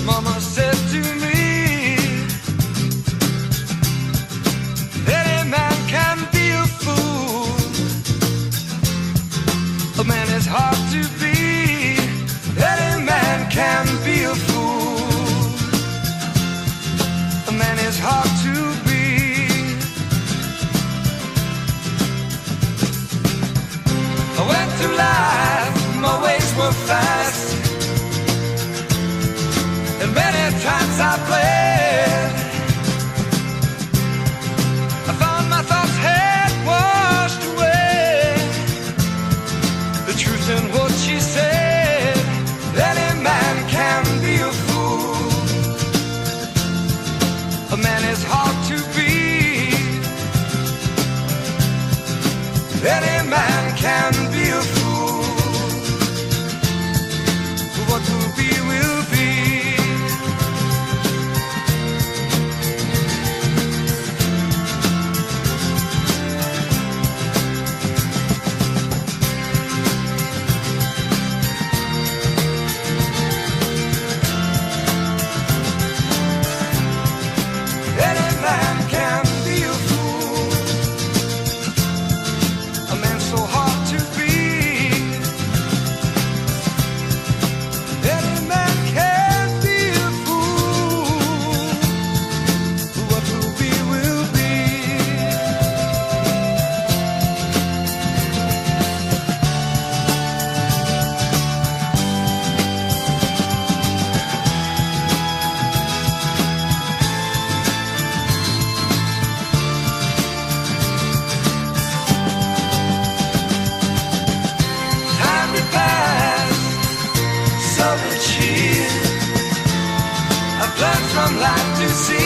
Mama said to me, any man can be a fool. A man is hard to be. Any man can be a fool. A man is hard to be. I went through life, my ways were fast, and many times I played. I found my thoughts had washed away the truth in what she said. Any man can be a fool. A man is hard to be. Any man can be a fool. What will be, will be. Any man can be a fool. A man so hard to be. Any man can be a fool. What will be, will be. Time to pass, so did she. I've learned from life to see